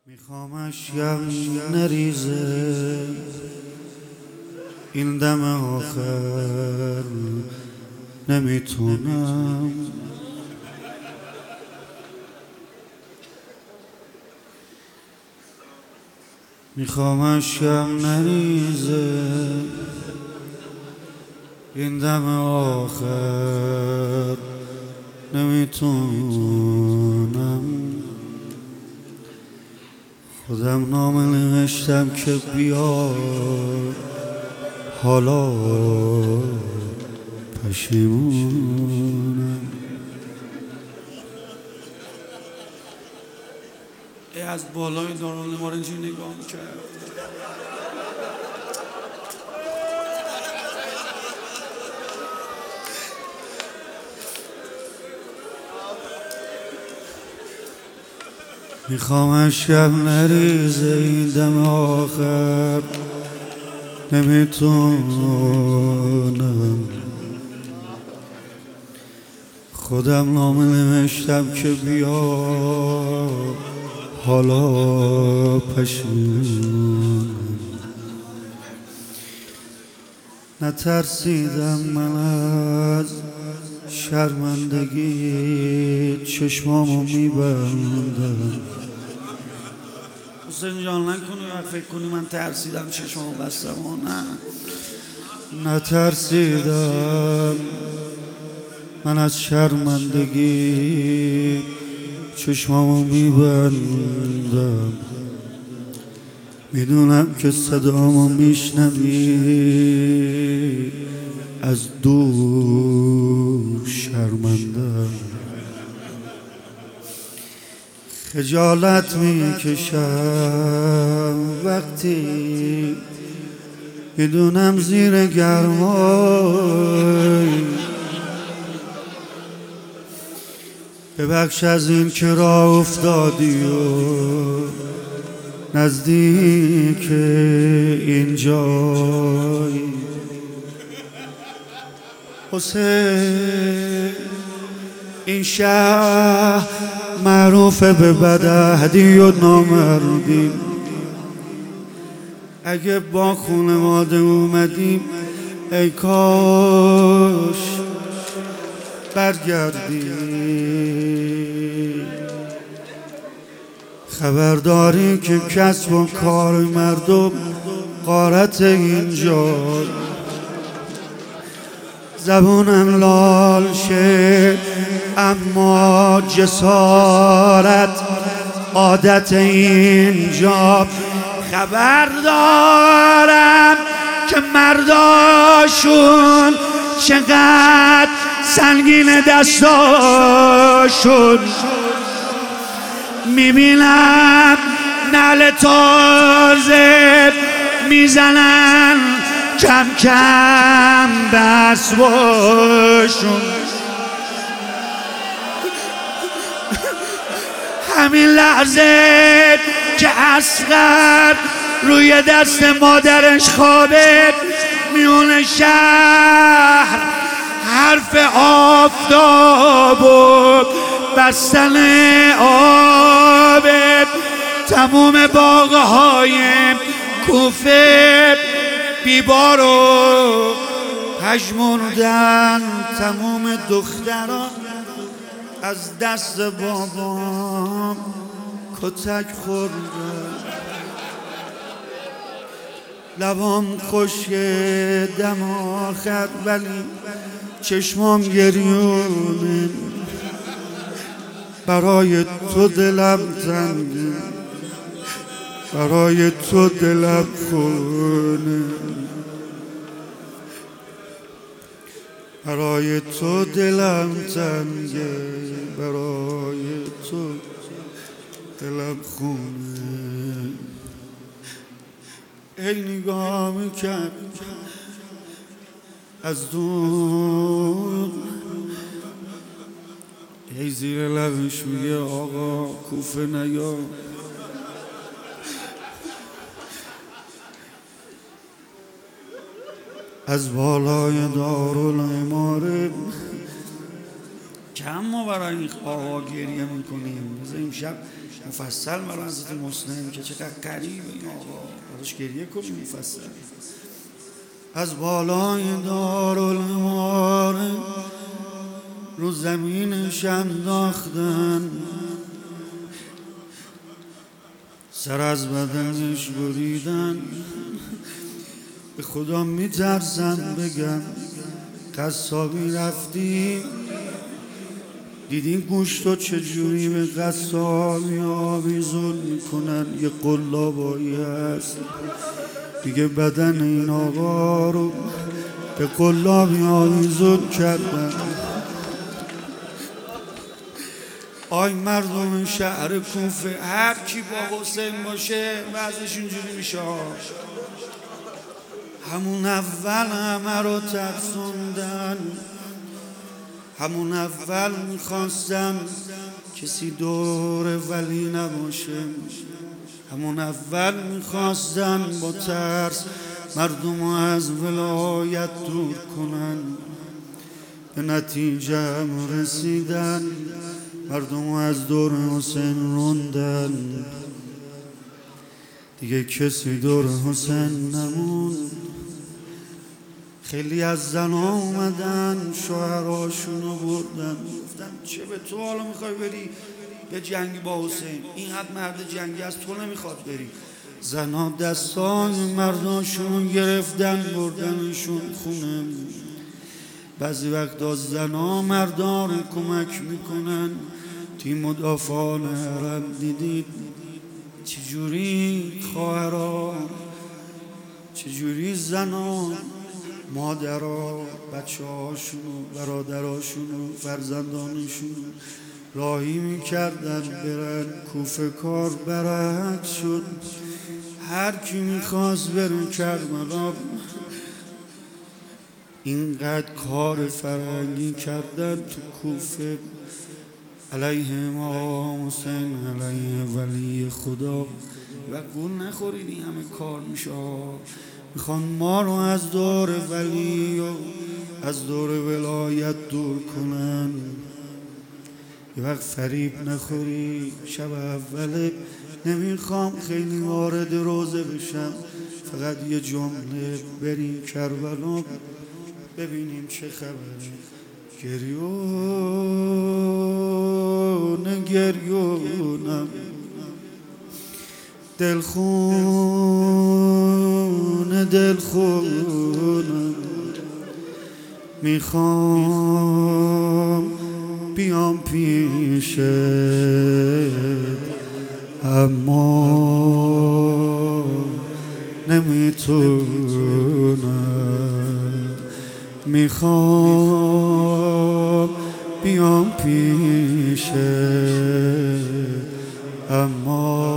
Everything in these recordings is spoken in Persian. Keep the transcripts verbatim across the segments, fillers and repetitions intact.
میخوامش یم نریزه این دم آخر نمیتونم میخوامش یم نریزه این دم آخر نمیتونم خودم نامه نوشتم که بیا حالا پشیمونم. ای از بالای دارالنمار اینجوری نگاه کرد میخوامش یم نریزه این دم آخر نمیتونم خودم نامه نوشتم که بیا حالا پشیمونم. نترسیدم من از شرمندگی چشمامو میبندم. حسین جان نکنی و فکر کنی من ترسیدم چشمامو بستم و نه نترسیدم من از شرمندگی چشمامو میبندم. میدونم که صدامو میشنوی از دور شرمندم. خجالت میکشم وقتی میدونم زیر گرمای ببخش از این که راه افتادی و نزدیک این جای. حسین این شهر معروفه به بدعهدی و نامردی. اگه با خانواده اومدیم ای کاش برگردی. خبرداری که کسب و کار مردم غارت اینجا. زبونم لال شه اما جسارت عادت اینجا. خبر دارم که مرداشون چقدر سنگین دستاشون. میبینم نعل تازه میزنن کم کم دستاشون. همین لحظه که اصغر روی دست مادرش خوابه میونه شهر حرف آفتاب و بستن آب. تموم باغهای کوفه بیبار و پژمردن. تموم دختران از دست بابام کتک خوردن. لبام خشک دم آخر ولی چشمام گریونه. برای تو دلم تنگه برای تو دلم خونه. برای تو دلم تنگه برای تو دلم خونه. ای نگاه میکرد از دور ای زیر لبش میگه آقا کوفه نیا. از بالای دارالعماره کم ما برای این آقا گریه میکنیم. بذار امشب مفصل برای حضرت مسلم که چقدر قریب این آقا ازش گریه کنی مفصل. از بالای دارالمعارف رو زمینش انداختن، سر از بدنش بریدن. به خدا میترسم بگم قصابی رفتیم دیدین گوشتو چجوری به قصابی آویزون میکنن. یه قلابایی هست دیگه بدن این آقا رو به قلابی آویزون کردن. آی مردم شهر کوفه، هر کی با حسین باشه وضعش اینجوری میشه. همون اول همه رو ترسوندن، همون اول میخواستن کسی دور ولی نباشه، همون اول میخواستن با ترس مردم رو از ولایت دور کنن. به نتیجه هم رسیدن، مردم رو از دور حسین روندن. دیگه کسی دور حسین نمون. خیلی از زن اومدن شوهراشونو بردن، گفتن چه به تو حالا میخوای بری به جنگی با حسین؟ این حد مرد جنگی از تو نمیخواد بری. زنها دستای مرداشون گرفتن بردنشون خونه. بعضی وقتا زنها مردان رو کمک میکنن. تیم مدافعان حرم دیدید چجوری خواهرها، چجوری زنها، مادرها، بچه هاشونو، برادراشونو، فرزندانشونو راهی میکردن برن کوفه. کار برعکس شد، هر کی میخواست بره کربلا. اینقدر کار فرنگی کردن تو کوفه علیه امام حسین، علیه ولی خدا. و گول نخورید این همه کار میشه. میخوان ما رو از دور ولی و از دور ولایت دور کنن. یه وقت فریب نخوری. شب اوله نمیخوام خیلی وارد روزه بشم، فقط یه جمله بریم کربلا ببینیم چه خبره. گریون گریونم دلخون دلخونم، میخوام بیام پیشت اما نمیتونم. میخوام بیام پیشت اما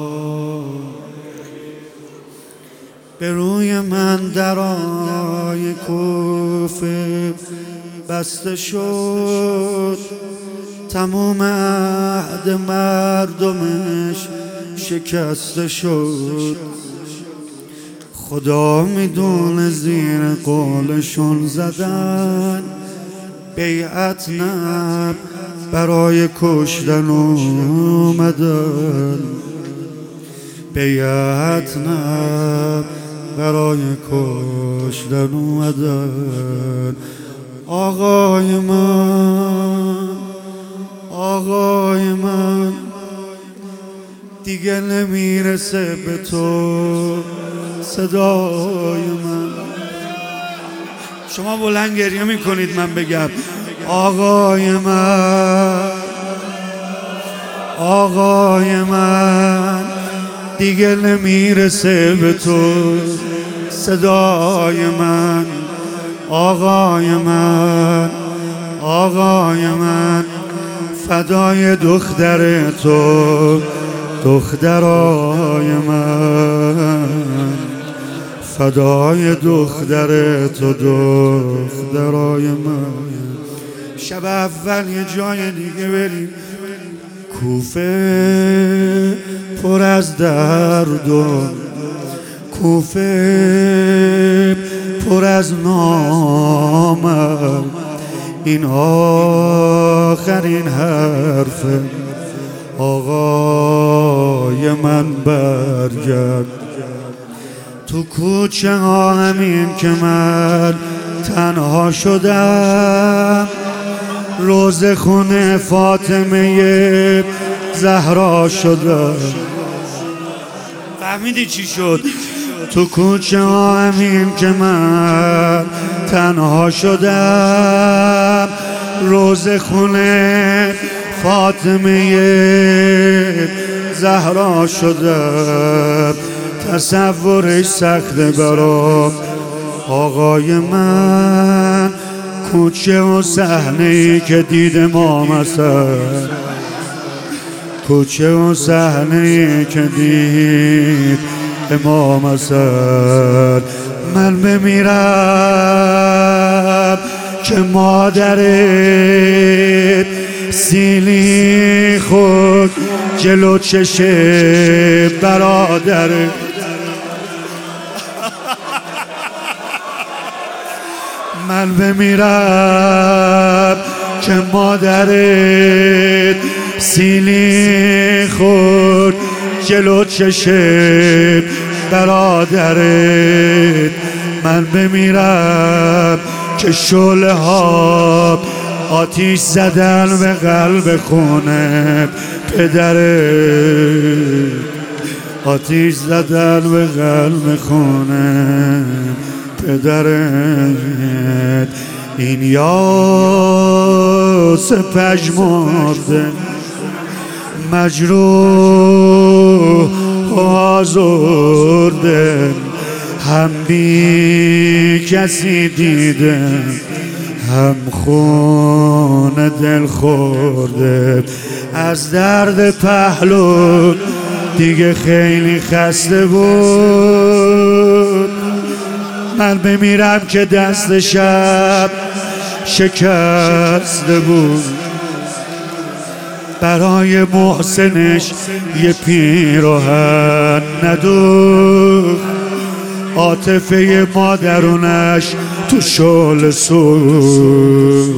به روی من درای کوفه بسته شد. تمام عهد مردمش شکسته شد. خدا میدونه زیر قولشون زدن بیعت نه برای کشتن اومدن. بیعت نه برای کشتن اومدن. آقای من، آقای من دیگه نمیرسه به تو صدای من. شما بلند گریه میکنید من بگم آقای من، آقای من دیگه نمیرسه به تو صدای من. آقای من، آقای من فدای دختر تو، دخترای من فدای دختر تو، دخترای من. شب اول یه جای دیگه بریم. کوفه پر از درد و کوفه پر از نامم. این آخرین حرف آقای من برگرد. تو کوچه ها همین که من تنها شدم، روز خونه فاطمه زهرا شدم. فهمیدی چی شد؟ تو کوچه ها همین که من تنها شدم، روز خونه فاطمه زهرا شدم. تصورش سخته برام آقای من، کوچه و صحنه‌ای که دید امام حسن، کوچه و صحنه‌ای که دید امام حسن. من بمیرم که مادرت سیلی خود جلو چشم برادرت. من بمیرم که مادرت سیلی خود جلو چشم برادرت. من بمیرم که شعله ها آتیش زدن به قلب خونه پدرت، آتیش زدن به قلب خونه پدرت. این یاس پژمرده مجروح و آزرده، هم بی کسی دیده هم خون دل خورده. از درد پهلو دیگه خیلی خسته بود. من بمیرم که دست شب شکسته بود. برای محسنش یه پیراهن ندوخت، عاطفه مادرونش تو شعله سوخت،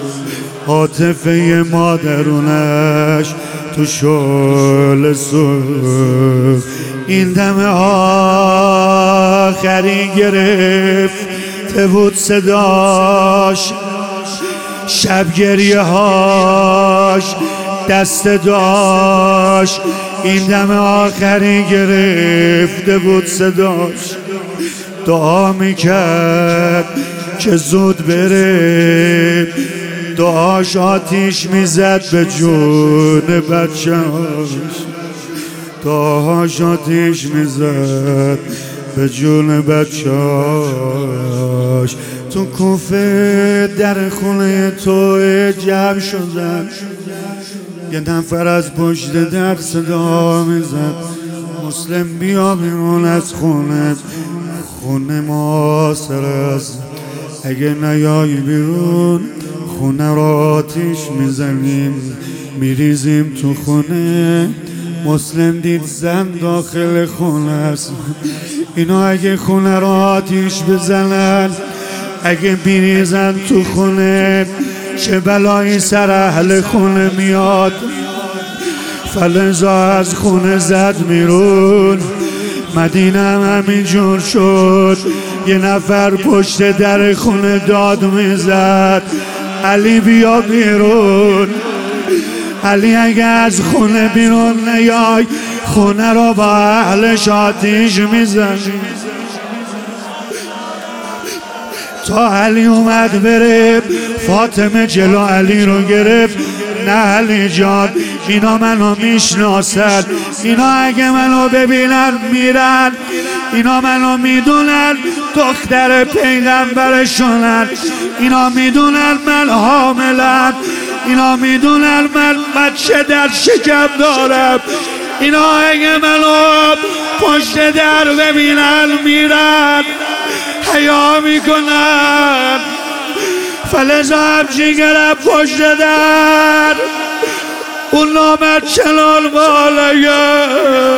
عاطفه مادرونش تو شعله سوخت. این دم آخری گرفته بود صداش، شب گریه هاش دست داشت. این دم آخری گرفته بود صداش، دعا میکرد که زود بره، دعاش آتیش میزد به جون بچه‌هاش، دعاش آتیش میزد به جون بچه‌هاش. تو کوفه در خونه تو جمع شدن، یه نفر از پشت در صدا میزد مسلم بیا بیرون از خونه، خونه ما سر است، اگه نیایی بیرون خونه را آتیش میزنیم میریزیم تو خونه. مسلم دید زن داخل خونه است، اینا اگه خونه را آتیش بزنن، اگه بریزن تو خونه، چه بلایی سر اهل خونه میاد. فلزا از خونه زد میرون. مدینه هم همین جور شد، یه نفر پشت در خونه داد میزد علی بیا بیرون، علی اگه از خونه بیرون نیای خونه را با اهلش آتیش میزنی. تا علی اومد بره، فاطمه جلو علی رو گرفت، نه علی جان اینا منو میشناسن، اینا اگه منو ببینن میرن، اینا منو میدونن دختر پیغمبرشونن، اینا میدونن من حاملم، اینا میدونن من بچه در شکم دارم، اینا اگه منو پشت در ببینن میرن، حیا میکنن. فلزا همچین گرم پشت در، اون نامت چنان بالایه